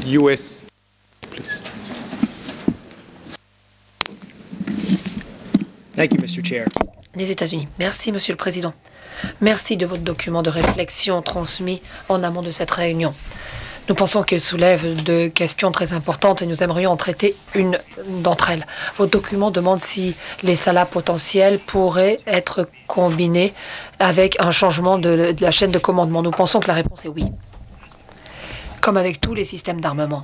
US, please. Thank you, Mr. Chair. Les États-Unis. Merci, Monsieur le Président. Merci de votre document de réflexion transmis en amont de cette réunion. Nous pensons qu'il soulève de questions très importantes et nous aimerions en traiter une d'entre elles. Votre document demande si les salas potentiels pourraient être combinés avec un changement de la chaîne de commandement. Nous pensons que la réponse est oui. Comme avec tous les systèmes d'armement,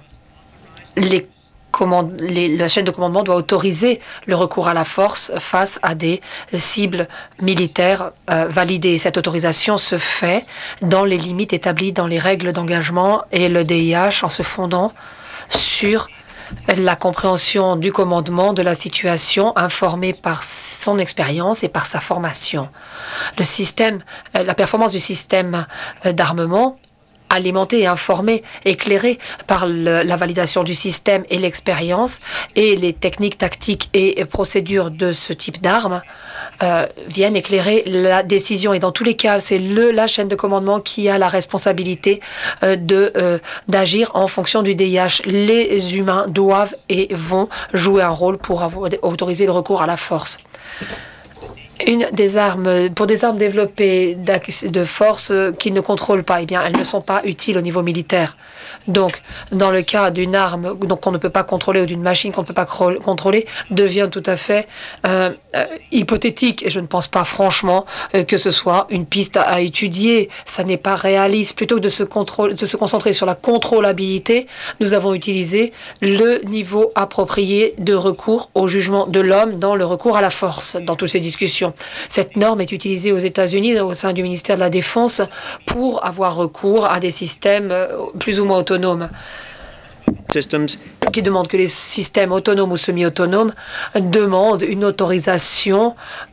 la chaîne de commandement doit autoriser le recours à la force face à des cibles militaires validées. Cette autorisation se fait dans les limites établies dans les règles d'engagement et le DIH en se fondant sur la compréhension du commandement de la situation informée par son expérience et par sa formation. La performance du système d'armement alimenté et informé, éclairé par la validation du système et l'expérience et les techniques tactiques et procédures de ce type d'armes viennent éclairer la décision. Et dans tous les cas, c'est la chaîne de commandement qui a la responsabilité d'agir en fonction du DIH. Les humains doivent et vont jouer un rôle pour autoriser le recours à la force. Pour des armes développées de force qu'ils ne contrôlent pas, eh bien, elles ne sont pas utiles au niveau militaire. Donc, dans le cas d'une arme qu'on ne peut pas contrôler ou d'une machine qu'on ne peut pas contrôler, devient tout à fait hypothétique. Et je ne pense pas franchement que ce soit une piste à étudier. Ça n'est pas réaliste. Plutôt que de se concentrer sur la contrôlabilité, nous avons utilisé le niveau approprié de recours au jugement de l'homme dans le recours à la force dans toutes ces discussions. Cette norme est utilisée aux États-Unis au sein du ministère de la Défense pour avoir recours à des systèmes plus ou moins autonomes qui demandent que les systèmes autonomes ou semi-autonomes demandent une autorisation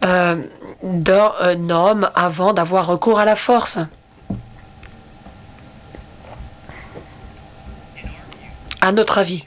d'un homme avant d'avoir recours à la force. À notre avis,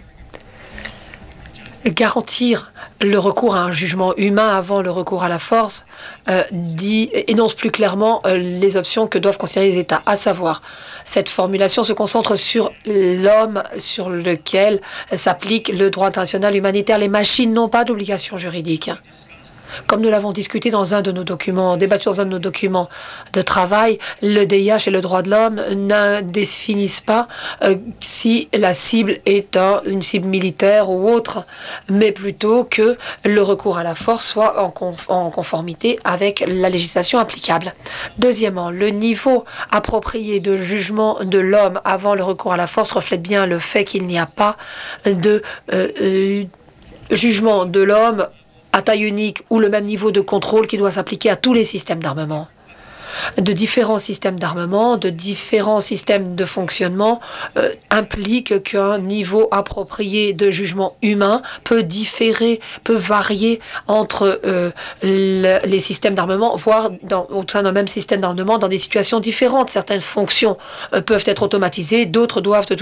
garantir le recours à un jugement humain avant le recours à la force énonce plus clairement les options que doivent considérer les États, à savoir, cette formulation se concentre sur l'homme sur lequel s'applique le droit international humanitaire. Les machines n'ont pas d'obligation juridique. Comme nous l'avons discuté débattu dans un de nos documents de travail, le DIH et le droit de l'homme ne définissent pas si la cible est une cible militaire ou autre, mais plutôt que le recours à la force soit en conformité avec la législation applicable. Deuxièmement, le niveau approprié de jugement de l'homme avant le recours à la force reflète bien le fait qu'il n'y a pas de jugement de l'homme à taille unique ou le même niveau de contrôle qui doit s'appliquer à tous les systèmes d'armement. De différents systèmes d'armement, de différents systèmes de fonctionnement impliquent qu'un niveau approprié de jugement humain peut varier entre les systèmes d'armement, voire au sein d'un même système d'armement dans des situations différentes. Certaines fonctions peuvent être automatisées, d'autres doivent